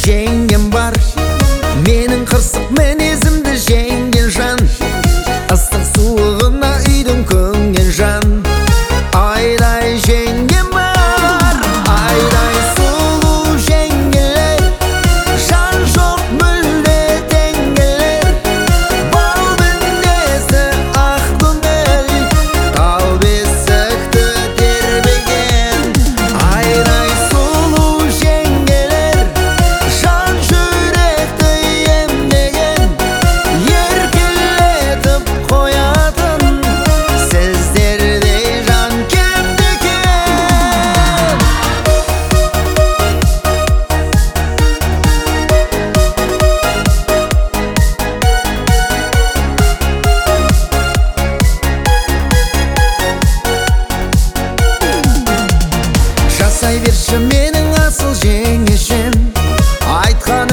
жеңген бар, менің қырсық мінезімді жеңген жан, ыстық суығына үйдің көнген жан. Айдай жеңген бар, айдай сұлу жеңгелер, жан жоқ мүлде теңгелер. Бал мінезі ақ көңіл, тал бесікті тербеген. Айдай сұлу жеңгелер, жан жүректі емдеген, еркелетіп қоятын сіздердей жан кемде кем. Жасай берші менің асыл жеңешем, айтқан